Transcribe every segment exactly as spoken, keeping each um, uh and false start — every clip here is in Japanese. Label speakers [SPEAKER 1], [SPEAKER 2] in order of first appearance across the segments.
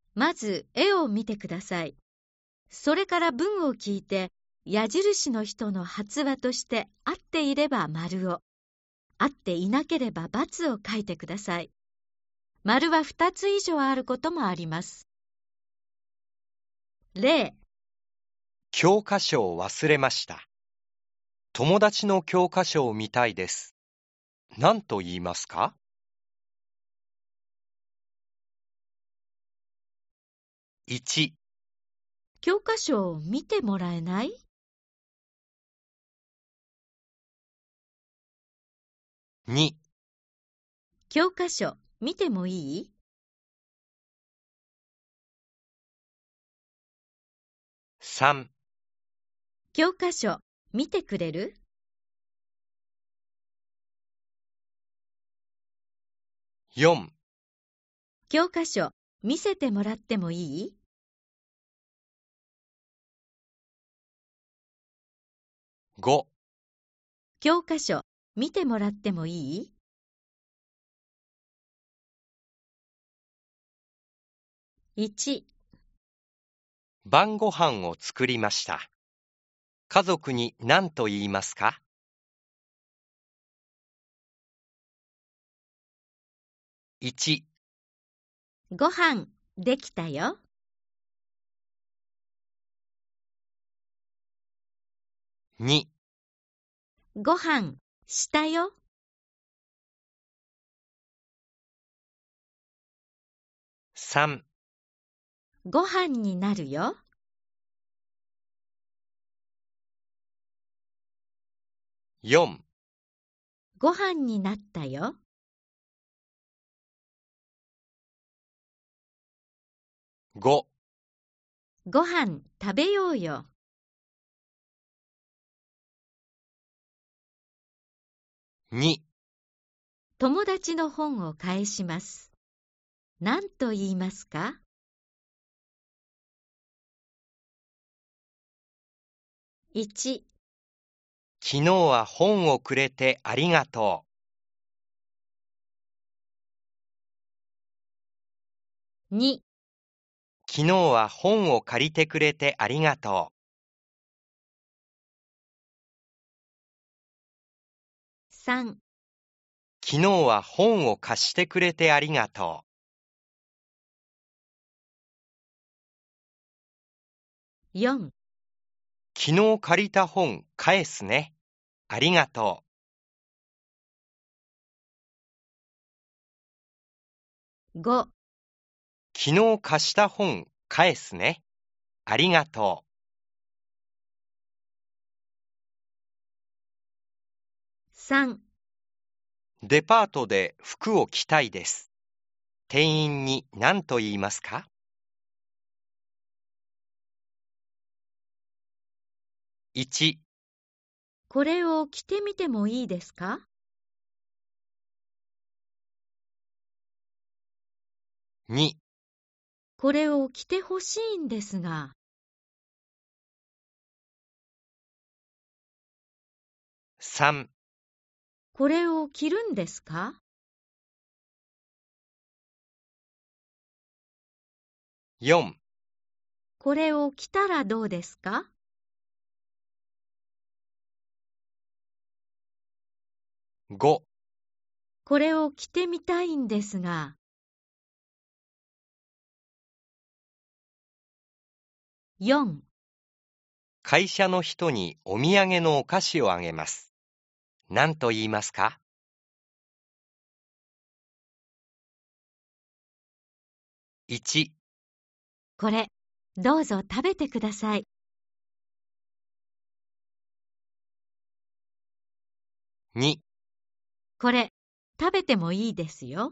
[SPEAKER 1] まず絵を見てください。それから文を聞いて、矢印の人の発話として合っていれば丸を、合っていなければ×を書いてください。丸はふたつ以上あることもあります。例、
[SPEAKER 2] 教科書を忘れました。友達の教科書を見たいです。何と言いますか？いち、
[SPEAKER 1] 教科書を見てもらえない？
[SPEAKER 2] に、
[SPEAKER 1] 教科書見てもいい？
[SPEAKER 2] さん、
[SPEAKER 1] 教科書見てくれる？
[SPEAKER 2] よん、
[SPEAKER 1] 教科書見せてもらってもいい？
[SPEAKER 2] ご、
[SPEAKER 1] 教科書見てもらってもいい？いち、
[SPEAKER 2] 晩ご飯を作りました。家族に何と言いますか？いち、
[SPEAKER 1] ご飯できたよ。
[SPEAKER 2] に、
[SPEAKER 1] ご飯したよ。
[SPEAKER 2] さん、
[SPEAKER 1] ご飯になるよ。
[SPEAKER 2] よん、
[SPEAKER 1] ご飯になったよ。
[SPEAKER 2] ご、
[SPEAKER 1] ご飯食べようよ。
[SPEAKER 2] に、
[SPEAKER 1] 友達の本を返します。何と言いますか？いち、
[SPEAKER 2] 昨日は本をくれてありがと
[SPEAKER 1] う。に、
[SPEAKER 2] う。昨日は本を借りてくれてありがと
[SPEAKER 1] さん、
[SPEAKER 2] う。昨日は本を貸してくれてありがと
[SPEAKER 1] よん、
[SPEAKER 2] う。昨日借りた本返すね。ありがと
[SPEAKER 1] ご、
[SPEAKER 2] う。昨日貸した本返すね。ありがと
[SPEAKER 1] さん、
[SPEAKER 2] う。デパートで服を着たいです。店員に何と言いますか？いち、
[SPEAKER 1] これを着てみてもいいですか？
[SPEAKER 2] に、
[SPEAKER 1] これを着てほしいんですが。
[SPEAKER 2] さん、
[SPEAKER 1] これを着るんですか？
[SPEAKER 2] よん、
[SPEAKER 1] これを着たらどうですか？
[SPEAKER 2] ご、
[SPEAKER 1] これを着てみたいんですが。よん、
[SPEAKER 2] 会社の人にお土産のお菓子をあげます。何と言いますか？いち、
[SPEAKER 1] これ、どうぞ食べてください。
[SPEAKER 2] に、
[SPEAKER 1] これ、食べてもいいですよ。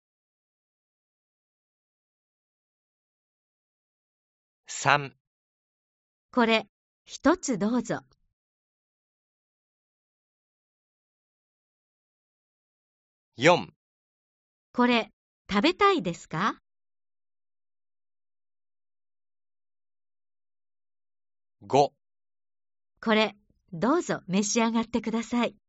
[SPEAKER 2] さん、
[SPEAKER 1] これ、一つどうぞ。
[SPEAKER 2] よん、
[SPEAKER 1] これ、食べたいですか？
[SPEAKER 2] ご、
[SPEAKER 1] これ、どうぞ召し上がってください。